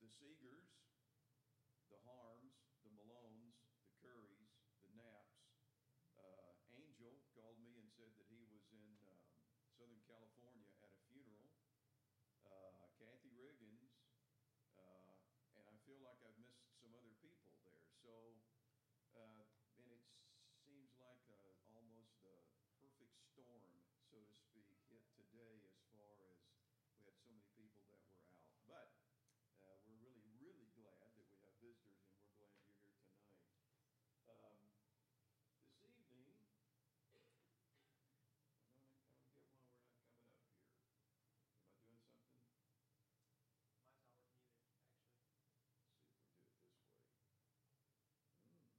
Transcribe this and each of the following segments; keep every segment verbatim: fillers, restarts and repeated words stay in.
the Seegers, the Harms, the Malones, the Currys, the Knapps. Uh, Angel called me and said that he was in um, Southern California at a funeral. Uh, Kathy Riggins, uh, and I feel like I've missed some other people there. So, uh, and it seems like uh, almost the perfect storm, so to speak, hit today as far as we had so many people that were out. But uh, we're really, really glad that we have visitors, and we're glad you're here tonight. Um, this evening, I'm going to get one. We're not coming up here. Am I doing something? Mine's not working either, actually. Let's see if we do it this way. Hmm.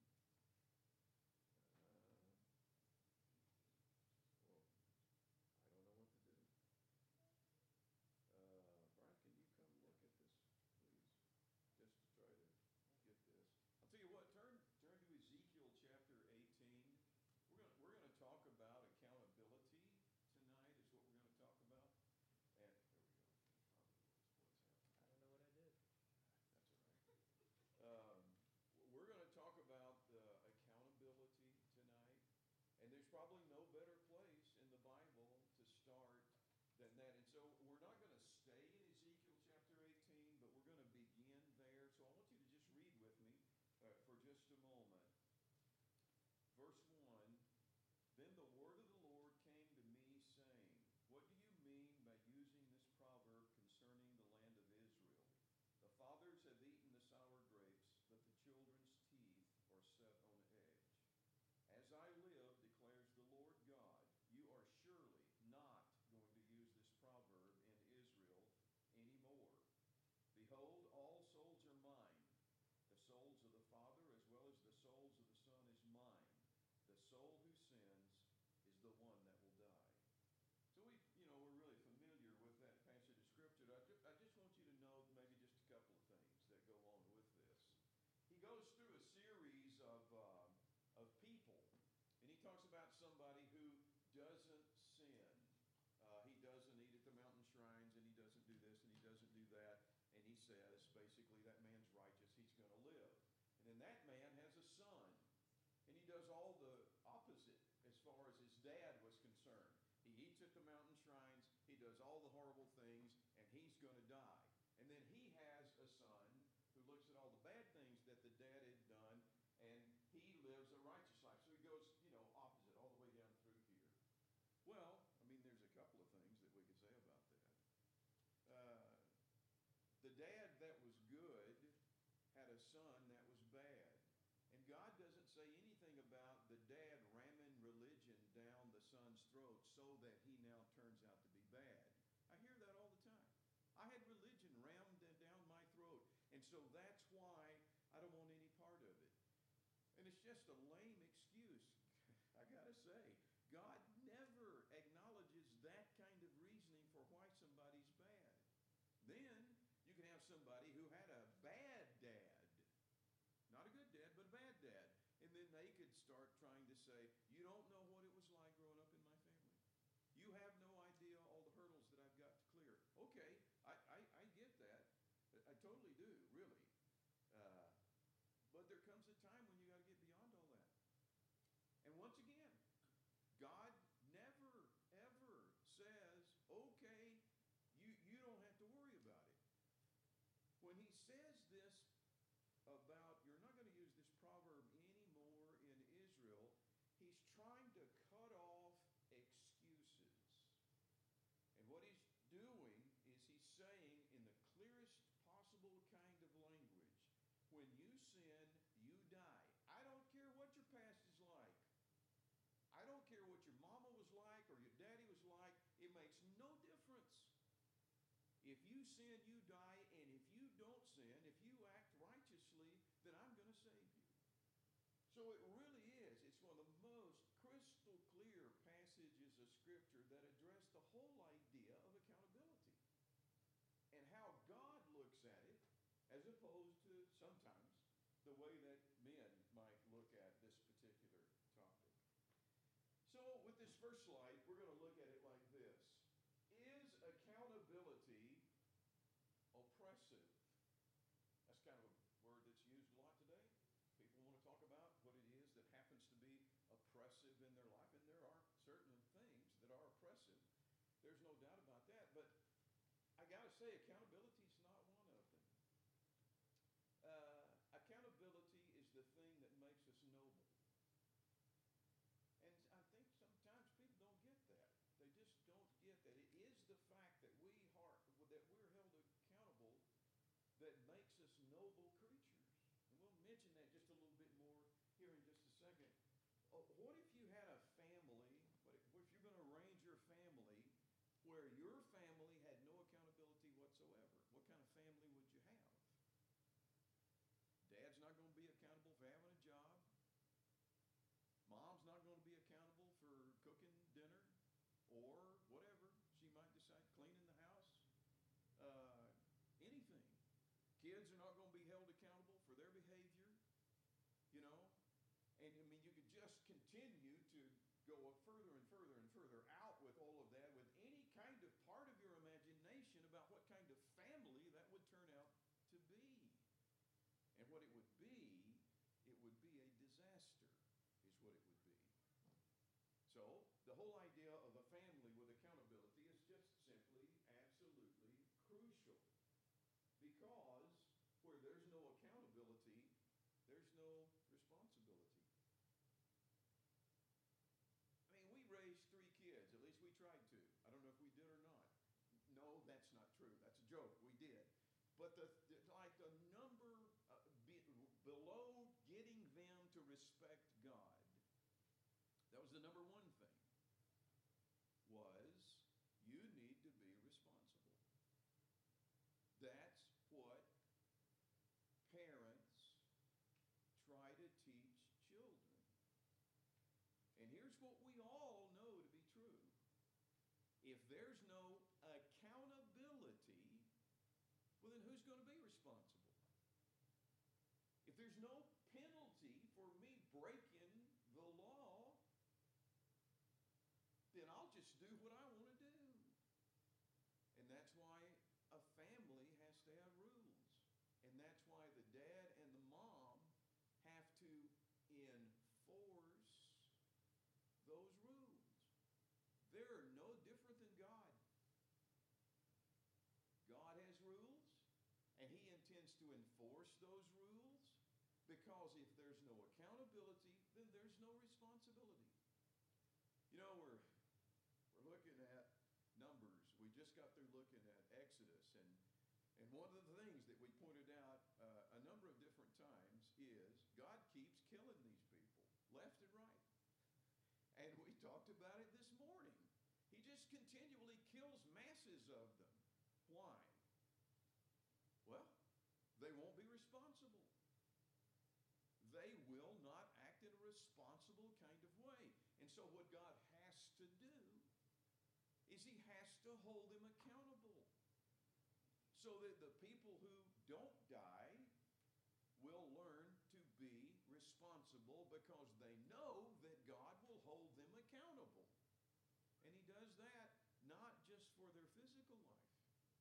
Uh, well, I don't know what to do. Uh, Brian, can you come look at this, please? Just to try to get this. I'll tell you what, turn turn to Ezekiel chapter eighteen. We're gonna we're gonna talk about accountability tonight, is what we're gonna talk about. And there we go. Probably what's what's happening. I don't know what I did. That's all right. Um, we're going to talk about uh, accountability tonight, and there's probably no better place in the Bible to start than that. And so we're not going to stay in Ezekiel chapter eighteen, but we're going to begin there. So I want you to just read with me uh, for just a moment. Verse one, then the word of the Lord came to me, saying, what do you mean by using this proverb concerning the land of Israel? The fathers have eaten the sour grapes, but the children's teeth are set on edge. As I live, declares the Lord God, you are surely not going to use this proverb in Israel anymore. Behold, all souls are mine. The souls of the Father as well as the souls of the Son is mine. The soul who sins is the one that will die. So we, you know, we're really familiar with that passage of Scripture. I just, I just want you to know maybe just a couple of things that go along with this. He goes through a series of, uh, of people, and he talks about somebody who doesn't sin. Uh, he doesn't eat at the mountain shrines, and he doesn't do this, and he doesn't do that. And he says, basically, that man's righteous, he's going to live. And then that man has a son, and he does all the opposite as far as his dad was concerned. He eats at the mountain shrines, he does all the horrible things, and he's going to die. And then he has a son who looks at all the bad things that the dad had done, and he lives a righteous life. So he goes, you know, opposite all the way down through here. Well, I mean, there's a couple of things that we could say about that. Uh, the dad that was good had a son that was bad. And God doesn't say anything about the dad ramming religion down the son's throat so that he now turns out to be bad. I hear that all the time. I had religion rammed down my throat, and so that's why I don't want any part of it. And it's just a lame excuse, I gotta say. God never acknowledges that kind of reasoning for why somebody's bad. Then you can have somebody who had a bad dad. Not a good dad, but a bad dad. And then they could start trying to say, you don't know what it was like growing up in my family. You have no idea all the hurdles that I've got to clear. Okay, I, I, I get that. I totally do, really. Uh, but there comes a time when you got to get beyond all that. And once again, God never, ever says, okay, you, you don't have to worry about it. When he says this about you're not going to use this proverb anymore in Israel, he's trying to cut off excuses. And what he's doing is he's saying in the clearest possible kind of language, when you sin, you die. I don't care what your past is like. I don't care what your mama was like or your daddy was like. It makes no difference. If you sin, you die, and if you don't sin, if you act righteously, then I'm going to save you. So it really is. It's one of the most crystal clear passages of Scripture that address the whole idea of accountability and how God looks at it as opposed to sometimes the way that men might look at this particular topic. So with this first slide, we're going to look at it like this. Is accountability oppressive? oppressive in their life, and there are certain things that are oppressive. There's no doubt about that. But I got to say, accountability is not one of them. Uh, accountability is the thing that makes us noble. And I think sometimes people don't get that. They just don't get that. It is the fact that we are, that we're held accountable that makes us noble creatures. And we'll mention that just a little bit more here in just a second. Oh, what if you had a family, what if, what if you're going to arrange your family where your family had no accountability whatsoever? What kind of family would you have? Dad's not going to be accountable for having a job. Mom's not going to be accountable for cooking dinner or whatever she might decide, cleaning the house, uh, anything. Kids are not going to be held accountable for their behavior, you know. And I mean, you could just continue to go further and further and further out with all of that, with any kind of part of your imagination about what kind of family that would turn out to be. And what it would be, it would be a disaster, is what it would be. So, the whole idea of a family with accountability is just simply, absolutely crucial. Because where there's no accountability, there's no responsibility. I mean, we raised three kids, at least we tried to. I don't know if we did or not. No, that's not true. That's a joke. We did. But the, the like the number uh, be, below getting them to respect God, that was the number one thing, was you need to be responsible. That's what parents try to teach children. And here's what we all know to be true. If there's no accountability, well, then who's going to be responsible? If there's no penalty for me breaking the law, then I'll just do what I want to do. And that's why a family has to have rules. And that's why the dad and the mom have to enforce those rules. They're no different than God. God has rules, and he intends to enforce those rules, because if there's no accountability, then there's no responsibility. You know, we're we're looking at Numbers. We just got through looking at Exodus, and and one of the things that we pointed out uh, a number of different times is God keeps killing these people left and right. And we talked about it this morning. He just continually kills masses of them. Why? Well, they won't be responsible. They will not act in a responsible kind of way. And so what God has to do is he has to hold them accountable, so that the people who don't die will learn to be responsible, because they know that God will hold them accountable. And he does that not just for their physical life.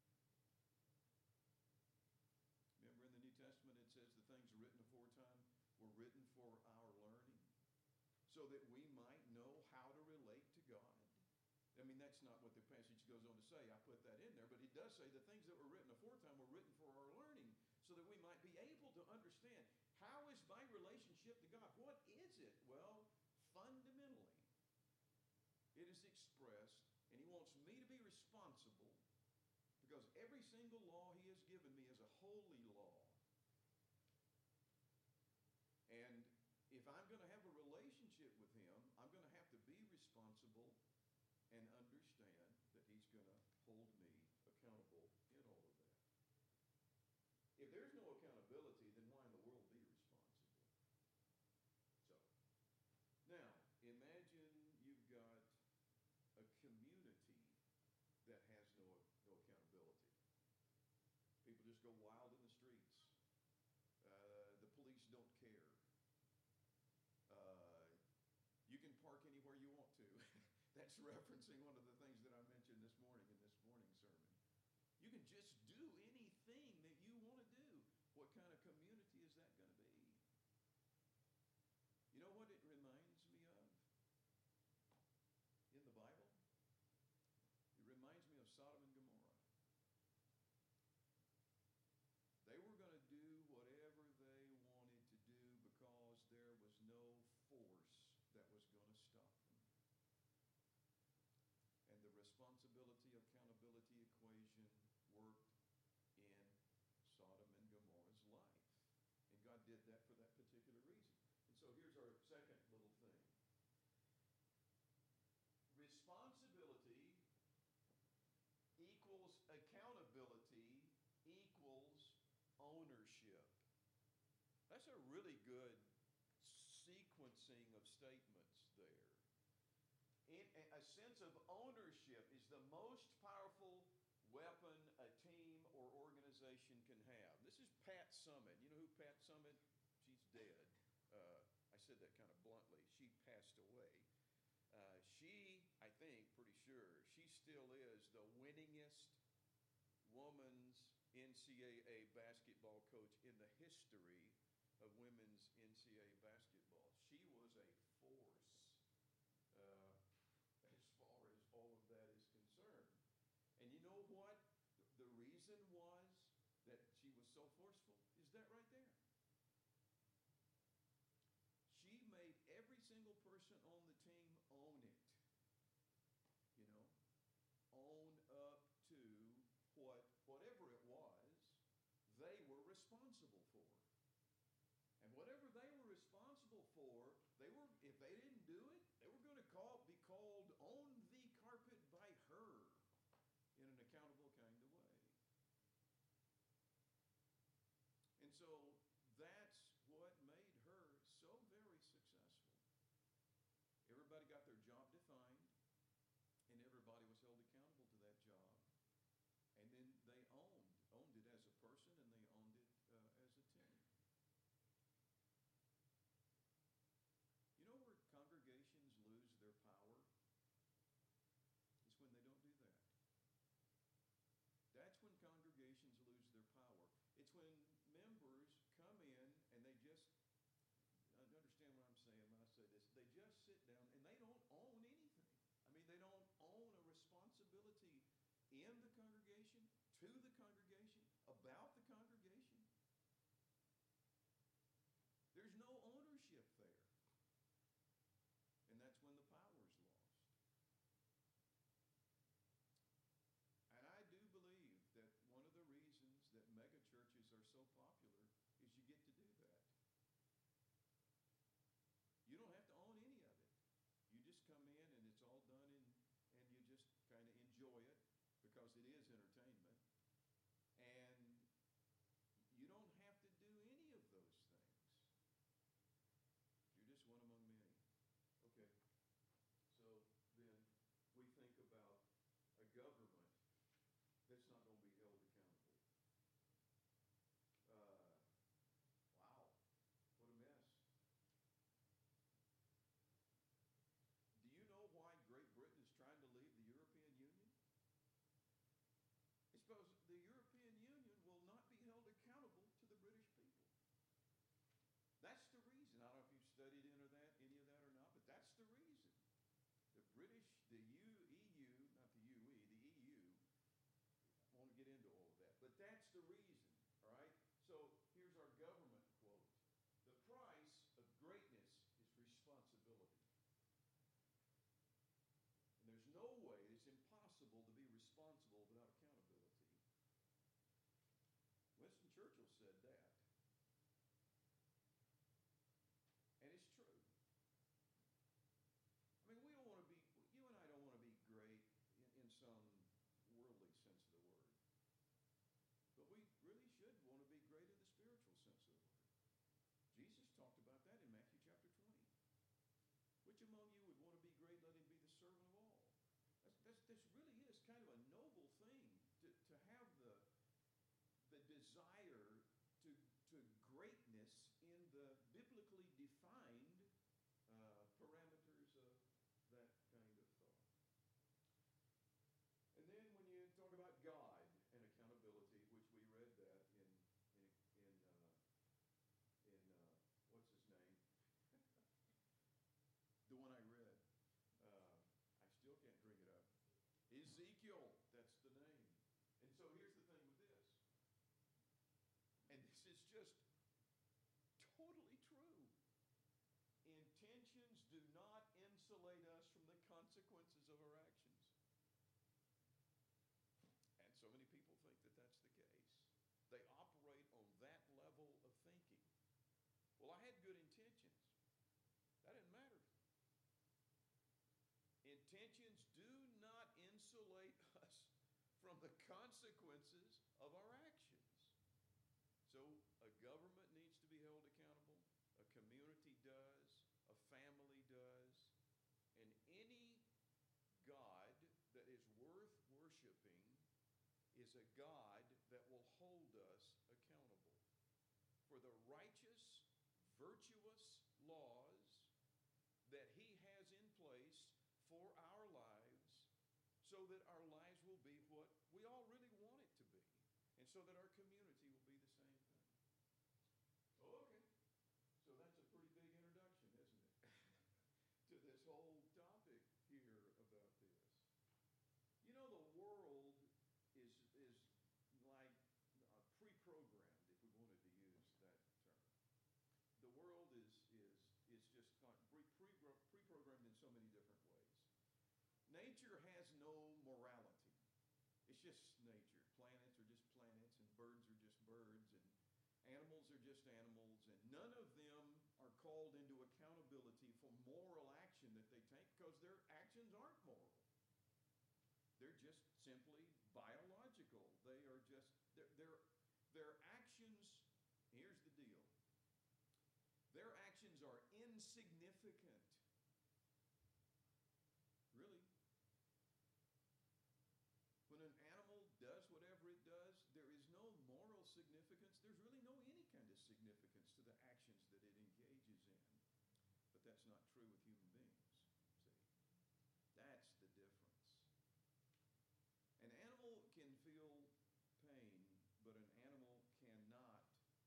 Remember in the New Testament it says the things written aforetime were written for our learning, so that we might know how to relate to God. I mean, that's not what the passage goes on to say. I put that in there, but it does say the things that were written aforetime were written for our learning, so that we might be able to understand, how is my relationship to God? What is it? Well, fundamentally, it is expressed, and he wants me to be responsible, because every single law he has given me is a holy law. And if I'm going to have a relationship with him, I'm going to have to be responsible and understand that he's going to hold me accountable in all of that. If there's no accountability, then why in the world be responsible? So, now, imagine you've got a community that has no, no accountability. People just go wild in the streets. Uh, the police don't care. Uh, you can park anywhere you want to. That's referencing one of the things that I mentioned this morning in this morning's sermon. You can just do anything that you want to do. What kind of community is that going to be? You know what it reminds me of? responsibility equals accountability equals ownership. That's a really good sequencing of statements there. In, a sense of ownership is the most powerful weapon a team or organization can have. This is Pat Summitt. You know who Pat Summitt? She's dead. Uh, I said that kind of bluntly. She passed away. Uh, she, I think, pretty sure, she still is the winningest woman's N C double A basketball coach in the history of women's N C double A basketball. She was a force uh, as far as all of that is concerned. And you know what? The reason was that she was so forceful is that right there. She made every single person on the team own it. You know, own up to what, whatever it was, they were responsible for. And whatever they were responsible for, they were, if they didn't do it, they were going to call, be called on the carpet by her in an accountable kind of way. And so that's what made her so very successful. Everybody got their job defined, and everybody was held accountable to that job. And then they owned, owned it as a person, and they owned it uh, as a team. You know where congregations lose their power? It's when they don't do that. That's when congregations lose their power. It's when members come in and they just, understand what I'm saying when I say this, they just sit down and they don't own anything. I mean, they don't own a responsibility in the congregation, to the congregation, about the congregation. There's no ownership there. And that's when the power is lost. And I do believe that one of the reasons that mega churches are so popular is you get to do that. You don't have to own any of it. You just come in and it's all done in, and you just kind of enjoy it because it is entertainment. And you don't have to do any of those things. You're just one among many. Okay, so then we think about a government that's not going to be held accountable. Uh, wow, what a mess. Do you know why Great Britain is trying to leave the European Union? It's because the European Union will not be held accountable to the British people. That's the reason. I don't know if you've studied into that, any of that or not, but that's the reason. The British, the U, E U, not the U E, the E U, I won't get into all of that, but that's the reason, all right? So here's our government quote. The price of greatness is responsibility. And there's no way, it's impossible to be responsible without accountability. Winston Churchill said that. And it's true. I mean, we don't want to be, you and I don't want to be great in, in some worldly sense of the word. But we really should want to be great in the spiritual sense of the word. Jesus talked about that in Matthew chapter twenty. Which among you would want to be great? Let him be the servant of all. That's, that's, this really is kind of a noble thing to, to have the, the desire to to greatness in the biblically defined uh, parameters of that kind of thought. And then when you talk about God and accountability, which we read that in in in, uh, in uh, what's his name? The one I read. Uh, I still can't bring it up. Ezekiel, that's the name. And so here's the thing with this. And this is just totally true. Intentions do not insulate us from the consequences of our actions. And so many people think that that's the case. They operate on that level of thinking. Well, I had good intentions. That didn't matter. Intentions do insulate us from the consequences of our actions. So a government needs to be held accountable, a community does, a family does, and any God that is worth worshiping is a God that will hold us accountable for the righteous, virtuous laws that He has in place for our lives, so that our lives will be what we all really want it to be, and so that our community will be the same thing. Okay, so that's a pretty big introduction, isn't it, to this whole topic here about this. You know, the world is is like uh, pre-programmed, if we wanted to use that term. The world is is is just pre pre-programmed in so many different ways. Nature has no morality. It's just nature. Planets are just planets, and birds are just birds, and animals are just animals, and none of them are called into accountability for moral action that they take, because their actions aren't moral. They're just simply biological. They are just, their, their, their actions, here's the deal. Their actions are insignificant. Really. When an animal does whatever it does, there is no moral significance. There's really no any kind of significance to the actions that it engages in. But that's not true with human beings, see. That's the difference. An animal can feel pain, but an animal cannot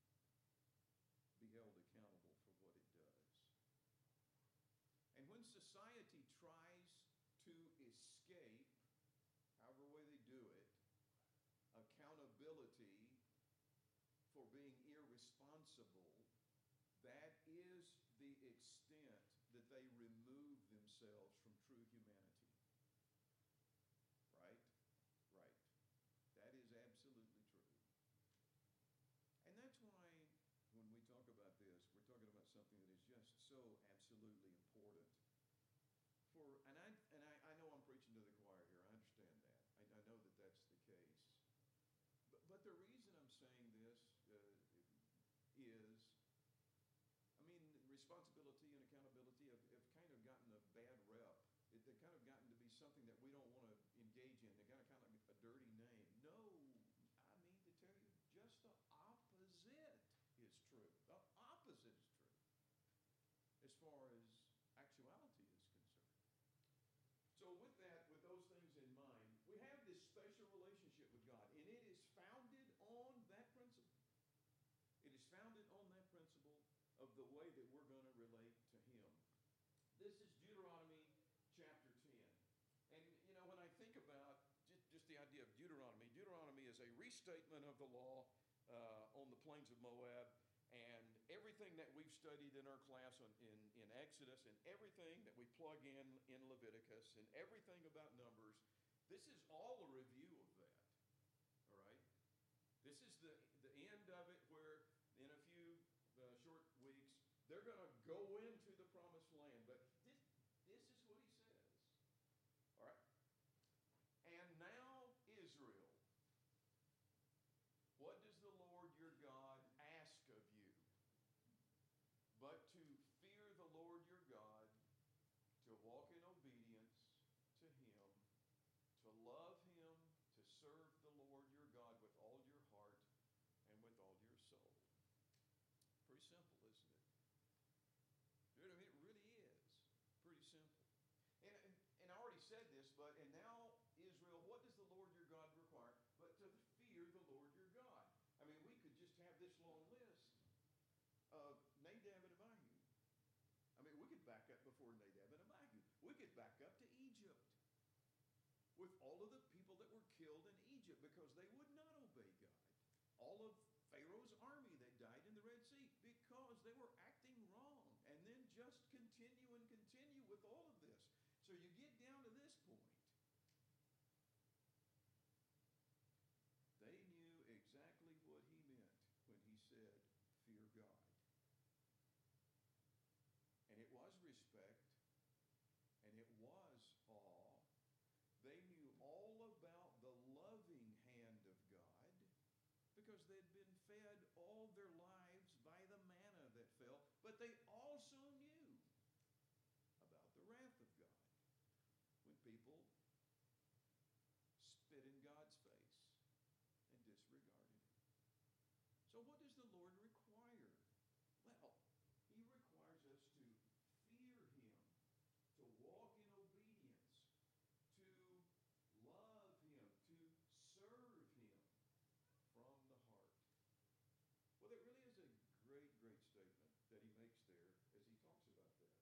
be held accountable for what it does. And when society tries to escape, however way they do it, accountability for being irresponsible, that is the extent that they remove themselves from true humanity. Right? Right. That is absolutely true. And that's why when we talk about this, we're talking about something that is just so absolutely important. For, and I, and I, I know I'm preaching to the choir here. I understand that. I, I know that that's the case. But, but the reason I'm saying this uh, is, I mean, responsibility and accountability have, have kind of gotten a bad rep. It, they've kind of gotten to be something that we don't want to engage in. They got a kind of a dirty name. No, I mean to tell you, just the opposite is true. The opposite is true as far as actuality is concerned. So with that, with those things in mind, we have this special relationship with God, and it is founded on that principle. It is founded on that principle of the way that we're going to relate to Him. This is Deuteronomy chapter ten. And, you know, when I think about just, just the idea of Deuteronomy, Deuteronomy is a restatement of the law uh, on the plains of Moab, and everything that we've studied in our class on, in, in Exodus, and everything that we plug in in Leviticus, and everything about Numbers, this is all a review of that, all right? This is the, the end of it, where in a few uh, short weeks, they're going to go into the promised land. But this, this is what He says, all right? And now, Israel, what does the Lord your God ask of you? But to fear the Lord your God, to walk in obedience to Him, to love Him, to serve the Lord your God with all your heart and with all your soul. Pretty simple, isn't it? Dude, I mean, it really is pretty simple. And, and, and I already said this, but, and now, Israel, what does the Lord your God require? But to fear the Lord your God. I mean, we could just have this long list of Nadab and Abihu. I mean, we could back up before Nadab and Abihu. We could back up to Egypt with all of the people that were killed in Egypt because they would not obey God. All of Pharaoh's army that died in the Red Sea because they were acting wrong. And then just continue and continue with all of this. So you get down to this point. They knew exactly what He meant when He said, fear God. And it was respect, and it was awe. They knew all fed all their lives by the manna that fell, but they also knew about the wrath of God when people spit in God's face and disregarded it. So what does the Lord require? Well, he requires us to fear him, to walk in obedience, to love him, to serve him from the heart. Well, that really is a great, great statement that he makes there as he talks about that.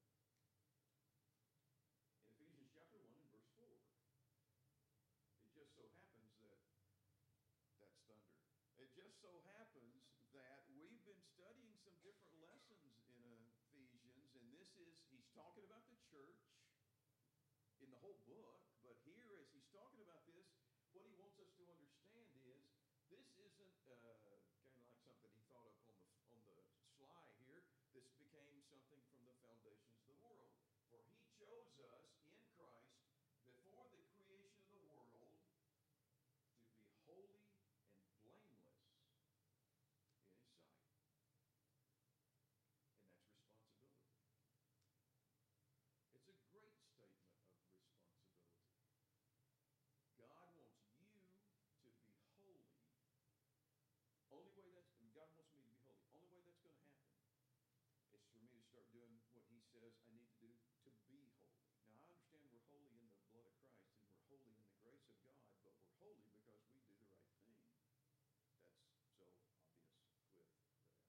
In Ephesians chapter one and verse four, it just so happens that that's thunder. It just so happens that we've been studying some different lessons in Ephesians, and this is, he's talking about the church in the whole book, but here as he's talking about this, what he wants us to understand is this isn't uh, kind of like something he thought up on the on the sly here. This became something from the foundations of the world. For he chose us in Christ before the creation of the world to be holy and blameless in his sight. And that's responsibility. It's a great statement of responsibility. God wants you to be holy. Only way that's, God wants me to be holy. Only way that's going to happen is for me to start doing what he says I need to do to be holy. Now, I understand we're holy in the blood of Christ and we're holy in the grace of God, but we're holy because we do the right thing. That's so obvious with that.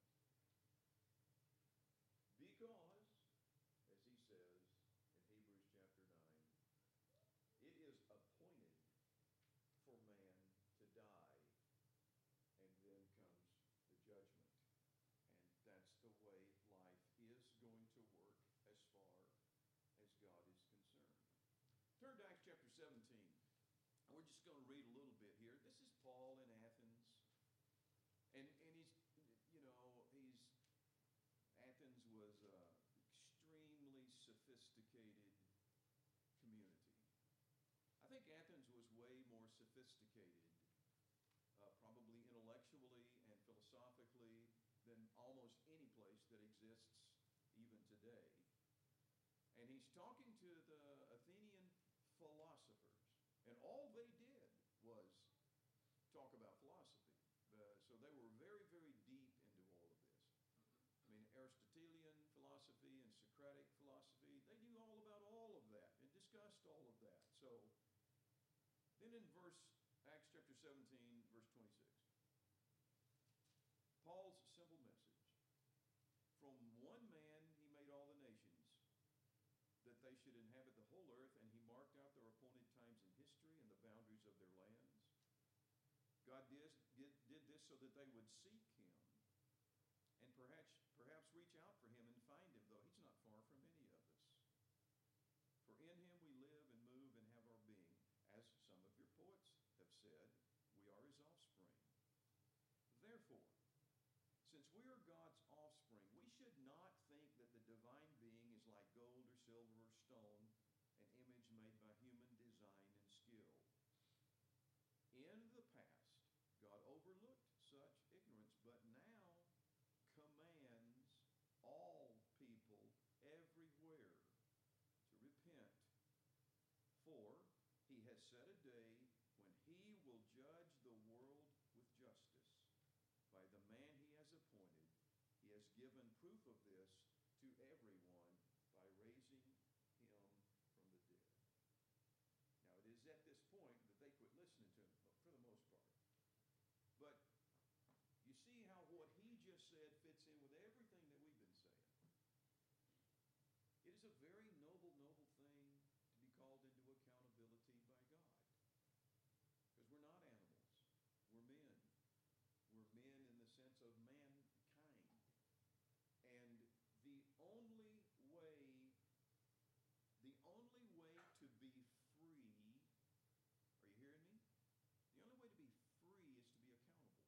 Because, as he says in Hebrews chapter nine, it is appointed for man to die, and then comes the judgment. And that's the way life is going to work as far as God is concerned. Turn to Acts chapter seventeen. And we're just going to read a little bit here. This is Paul in Athens. And, and he's, you know, he's, Athens was an extremely sophisticated community. I think Athens was way more sophisticated, uh, probably intellectually and philosophically, than almost any place that exists even today. And he's talking to the Athenian philosophers, and all they did was talk about philosophy. Uh, so they were very, very deep into all of this. I mean, Aristotelian philosophy and Socratic philosophy, they knew all about all of that and discussed all of that. So then in verse, Acts chapter seventeen, verse twenty-six, Paul's simple message. From one man he made all the nations, that they should inhabit the whole earth, and he marked out their appointed times in history and the boundaries of their lands. God did, did, did this so that they would seek him and perhaps, perhaps reach out for him and find him, though he's not far from any of us. For in him we live and move and have our being. As some of your poets have said, we are his offspring. Therefore, since we are God's offspring, we should not think that the divine being is like gold or silver or stone, an image made by human design and skill. In the past, God overlooked such ignorance, but now commands all people everywhere to repent. For he has set a day when he will judge the world with justice by the man he has appointed. He has given proof of this to everyone by raising him from the dead. Now, it is at this point that they quit listening to him, for the most part. But you see how what he just said fits in with everything that we've been saying. It is a very noble, noble thing to be called into accountability by God. Because we're not animals. We're men. We're men in the sense of mankind. And the only way, the only way to be free, are you hearing me? The only way to be free is to be accountable.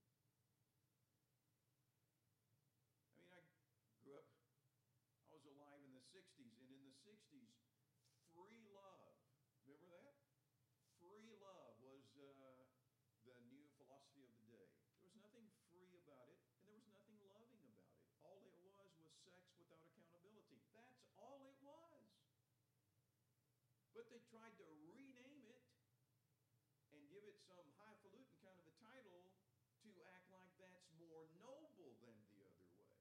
I mean, I grew up, I was alive in the sixties, and in the sixties, free love, remember that? Free love was uh, the new philosophy of the day. There was nothing free about it. But they tried to rename it and give it some highfalutin kind of a title to act like that's more noble than the other way.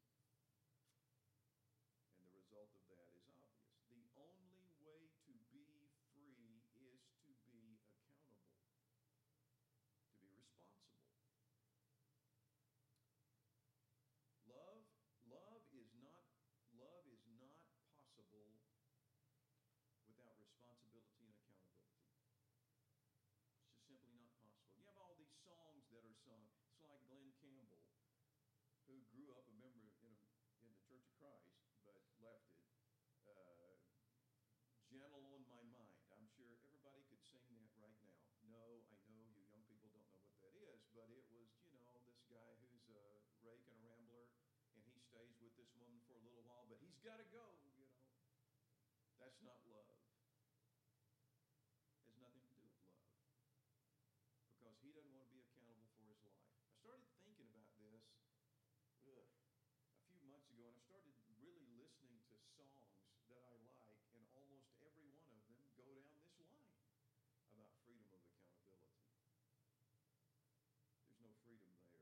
And the result of that is obvious. The only way to be free is to be accountable, to be responsible. Love, love is not, love is not possible without responsibility and accountability. It's just simply not possible. You have all these songs that are sung. It's like Glenn Campbell, who grew up a member in, a, in the Church of Christ, but left it. Uh, Gentle on My Mind. I'm sure everybody could sing that right now. No, I know you young people don't know what that is, but it was, you know, this guy who's a rake and a rambler, and he stays with this woman for a little while, but he's got to go, you know. That's not love. It has nothing to do with love. Because he doesn't want to be accountable for his life. I started thinking about this ugh, a few months ago, and I started really listening to songs that I like, and almost every one of them go down this line about freedom of accountability. There's no freedom there.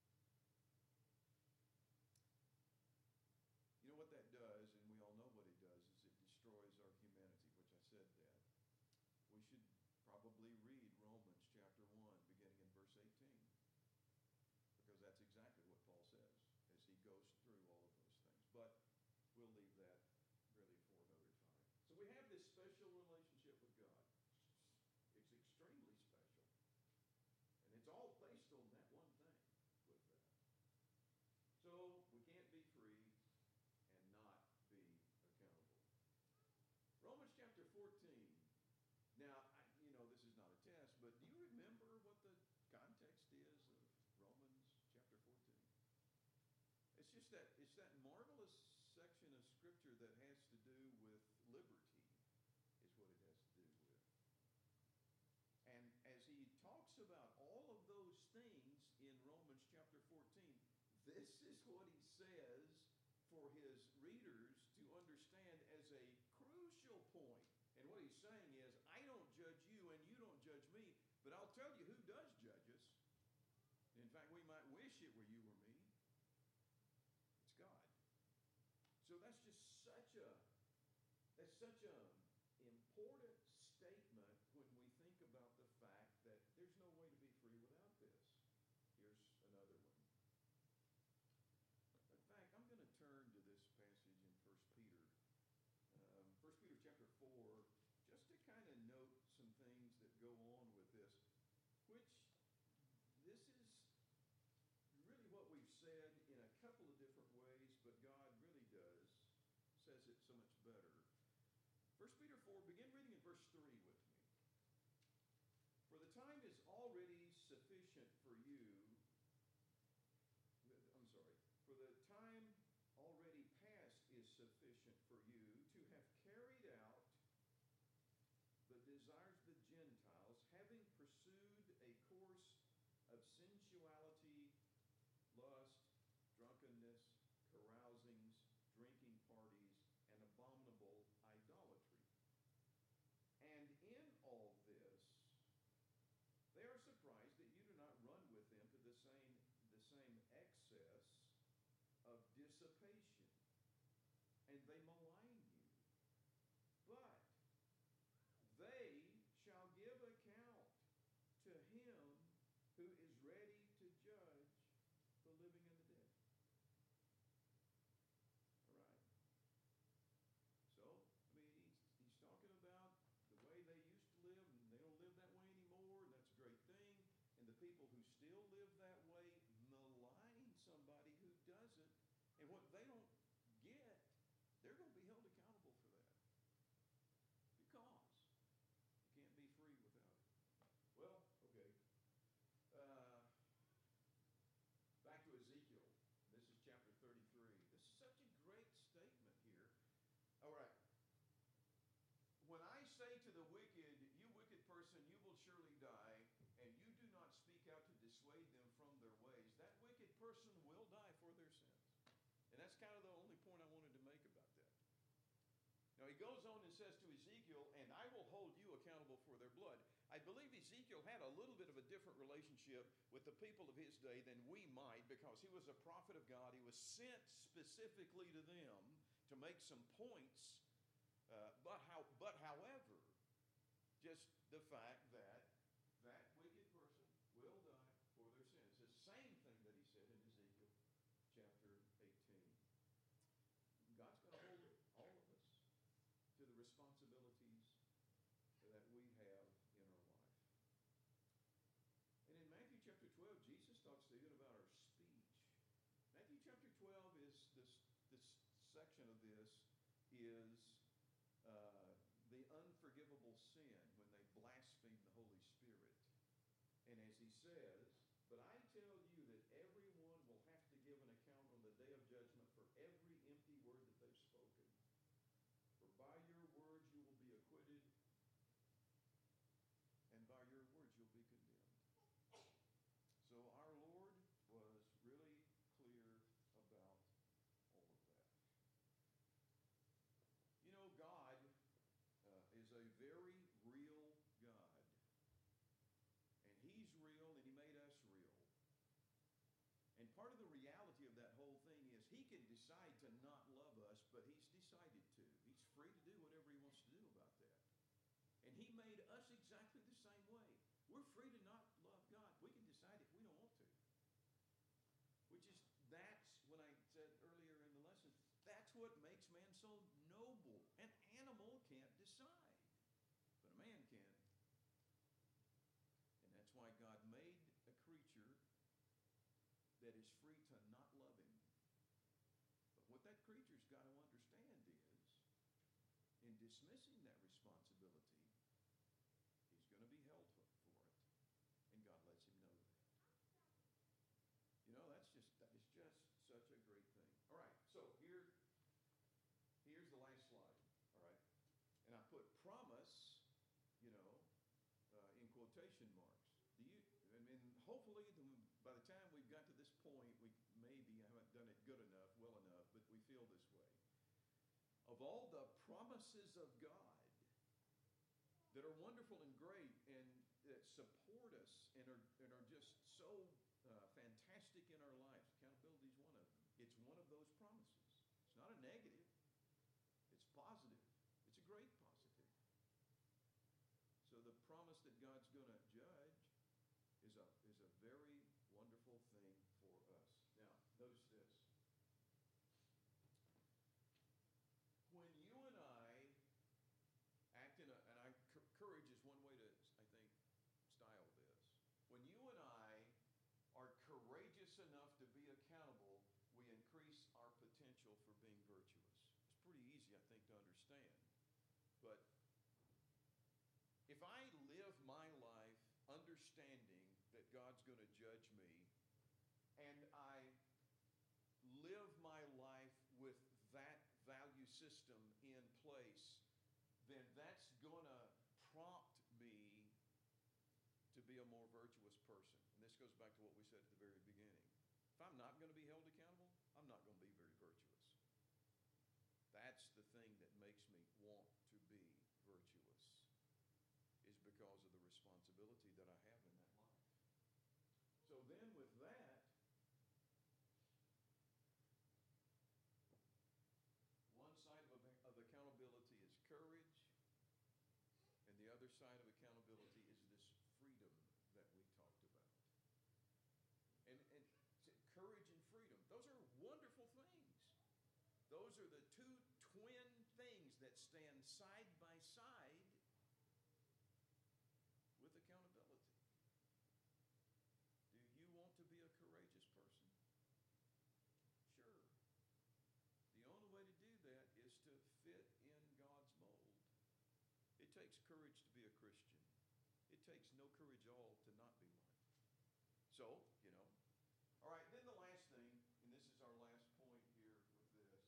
You know what that does, and we all know what it does, is it destroys our humanity, which I said that. We should probably read Romans chapter one, beginning in verse eighteen, because that's exactly what Paul says as he goes through all of those things. But we'll leave that really for another time. So we have this special relationship with God. It's extremely special. And it's all based on that one thing with that. So we can't be free and not be accountable. Romans chapter fourteen. Now, I, you know, this is not a test, but do you remember what the context is of Romans chapter fourteen? It's just that, it's that marvelous section of Scripture that has to do with liberty, is what it has to do with. And as he talks about all of those things in Romans chapter fourteen, this is what he says for his readers to understand as a crucial point. And what he's saying is, I don't judge you and you don't judge me, but I'll tell you who does judge us. In fact, we might wish it were you or me. It's God. So that's just such a, that's such an important statement when we think about the fact that there's no way to be free without this. Here's another one. In fact, I'm going to turn to this passage in First Peter. Um, First Peter chapter four, just to kind of note some things that go on with this, which this is really what we've said in a couple of different ways, but God really does, says it so much better. First Peter four, begin reading in verse three with me. For the time is already sufficient for you, I'm sorry, for the time already past is sufficient for you to have carried out the desires of the Gentiles, having pursued a course of sensuality, lust, drunkenness, carousings, drinking parties, and abominable idolatry. And in all this, they are surprised that you do not run with them to the same, the same excess of dissipation, and they malign you. But they shall give account to him who is ready to judge the living and the dead. All right. So, I mean, he's, he's talking about the way they used to live, and they don't live that way anymore, and that's a great thing. And the people who still live that way malign somebody who doesn't. And what they don't get, they're going to be held accountable for that. Because you can't be free without it. Well, okay. Uh, back to Ezekiel. This is chapter thirty-three. This is such a great statement here. All right. When I say to the wicked, you wicked person, you will surely die, and you do not speak out to dissuade them from their ways, that wicked person will die for their sins. And that's kind of the only point I wanted to make about that. Now he goes on and says to Ezekiel, and I accountable for their blood. I believe Ezekiel had a little bit of a different relationship with the people of his day than we might, because he was a prophet of God. He was sent specifically to them to make some points. Uh, but how? But however, just the fact that that wicked person will die for their sins. It's the same thing that he said in Ezekiel chapter eighteen. God's going to hold all of us to the responsibilities that we have in our life. And in Matthew chapter twelve, Jesus talks even about our speech. Matthew chapter twelve is this, this section of this is uh, the unforgivable sin when they blaspheme the Holy Spirit. And as he says, but I tell you that everyone will have to give an account on the day of judgment for every empty word that they've spoken. For by your words you will be acquitted, and by your words you'll be condemned. So our Lord was really clear about all of that. You know, God uh, is a very real God. And he's real, and he made us real. And part of the reality of that whole thing is he can decide to not love us, but he's decided to. He's free to do whatever he wants to do about that. And he made us exactly the same way. We're free to not love God. We can decide if we don't want to. Which is, that's when I said earlier in the lesson, that's what makes man so noble. An animal can't decide, but a man can. And that's why God made a creature that is free to not love him. But what that creature's got to understand is, in dismissing that responsibility, he's going to be held for it. And God lets him know that. You know, that's just, that is just such a great thing. All right, so here, here's the last slide. All right. And I put promise, you know, uh, in quotation marks. Do you, I mean, hopefully the, by the time we've got to this point, we maybe haven't done it good enough, well enough, but we feel this way. Of all the promises of God that are wonderful and great and that support us and are, and are just so uh, fantastic in our lives, accountability is one of them. It's one of those promises. It's not a negative. It's positive. It's a great positive. So the promise that God's going to judge is a, is a very wonderful thing for us. Now, notice this. When you and I act in a, and I, courage is one way to, I think, style this. When you and I are courageous enough to be accountable, we increase our potential for being virtuous. It's pretty easy, I think, to understand. But if I live my life understanding that God's going to judge me, and I live my life with that value system in place, then that's going to prompt me to be a more virtuous person. And this goes back to what we said at the very beginning. If I'm not going to be held accountable, I'm not going to be very virtuous. That's the thing that makes me want to be virtuous, is because of the responsibility that I have in that life. So then with that, one side of, of accountability is courage, and the other side of accountability is this freedom that we talked about. And, and courage and freedom, those are wonderful things. Those are the two twin things that stand side by side with accountability. Do you want to be a courageous person? Sure. The only way to do that is to fit in God's mold. It takes courage to be a Christian. It takes no courage at all to not be one. So, you know, all right, then the last thing, and this is our last point here with this.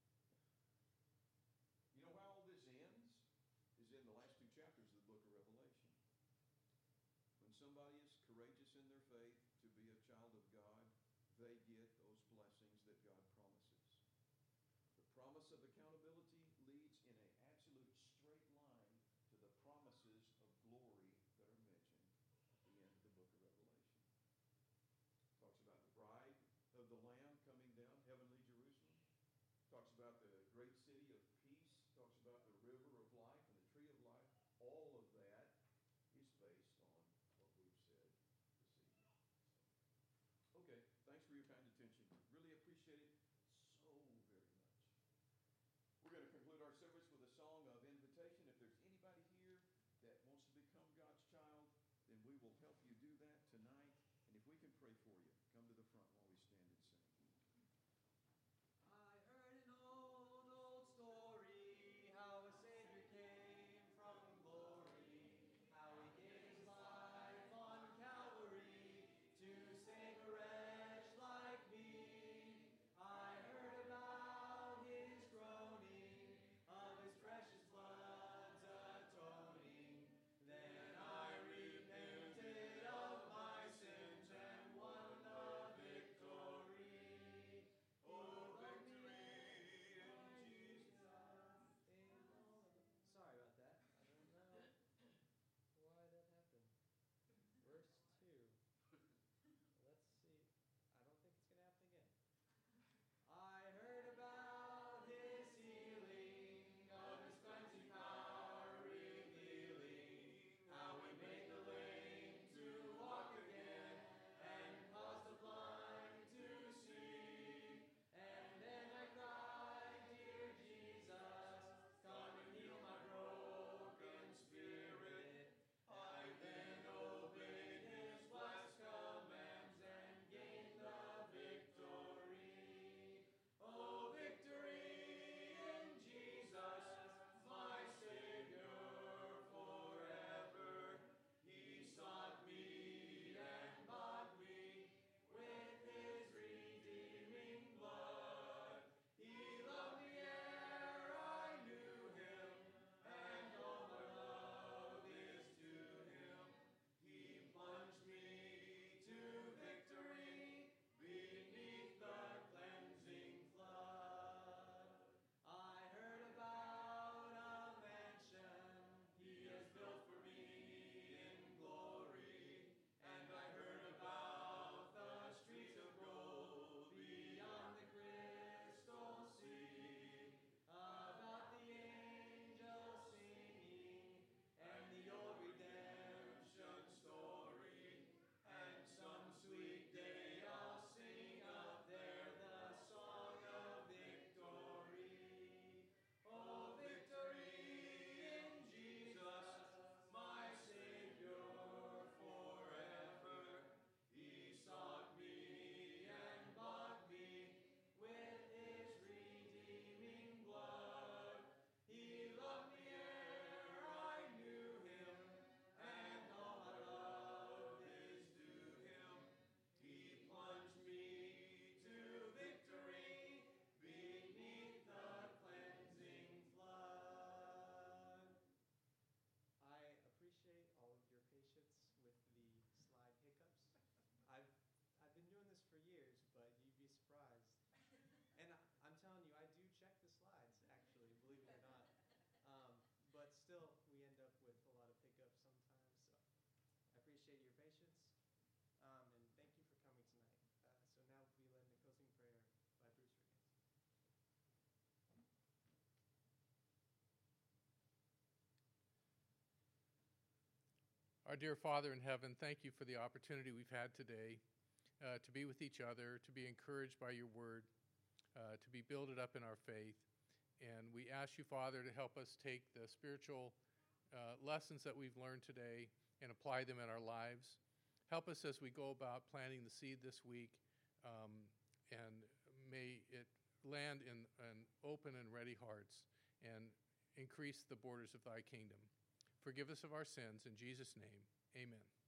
You know how all this ends? Is in the last two chapters of the book of Revelation. When somebody is courageous in their faith to be a child of God, they get those blessings that God promises. The promise of accountability leads in an absolute straight line to the promises all of that is based on what we've said this evening. So, okay, thanks for your kind attention. Really appreciate it so very much. We're going to conclude our service with a song of invitation. If there's anybody here that wants to become God's child, then we will help you do that tonight. And if we can pray for you, come to the front while we stand and sing. I heard an old, old story, how a Savior came from glory, how he gave his life on Calvary to save a wretch like me. I heard about his groaning, of his precious blood's atoning. Then I repented of my sins and won the victory. Oh, victory in Jesus. Sorry about that. I don't know why that happened. Verse two. Let's see. I don't think it's going to happen again. I heard about his healing, of his cleansing power revealing, how he made the lame to walk again, and caused the blind to see. And then I cried, dear Jesus, come and heal my broken spirit. I then obeyed his last commands and gained the victory. Oh, victory in Jesus, my Savior forever. He sought me and bought me with his redeeming blood. He loved me ere I knew him, and all my love is to him. He plunged me to victory beneath the cleansing flood. I heard about a mansion he has built for me in glory, and I heard about the streets of gold beyond the crystal sea, about the angels singing, and the old redemption story. And some sweet day I'll sing up there the song of victory. Oh, victory in Jesus, my Savior forever. He sought me and bought me with his redeeming blood. He loved me ere I knew him, and all my love is due him. He plunged me to victory beneath the cleansing flood. I appreciate all of your patience with the slide hiccups. I've I've been doing this for years, but you'd be surprised. And I, I'm telling you, I do check the slides, actually, believe it or not. Um, but still, we end up with a lot of hiccups sometimes. So I appreciate your patience, um, and thank you for coming tonight. Uh, so now we'll be led in a closing prayer by Bruce Riggins. Our dear Father in heaven, thank you for the opportunity we've had today uh, to be with each other, to be encouraged by your word, uh, to be builded up in our faith. And we ask you, Father, to help us take the spiritual uh, lessons that we've learned today and apply them in our lives. Help us as we go about planting the seed this week, um, and may it land in, in open and ready hearts and increase the borders of thy kingdom. Forgive us of our sins. In Jesus' name, amen.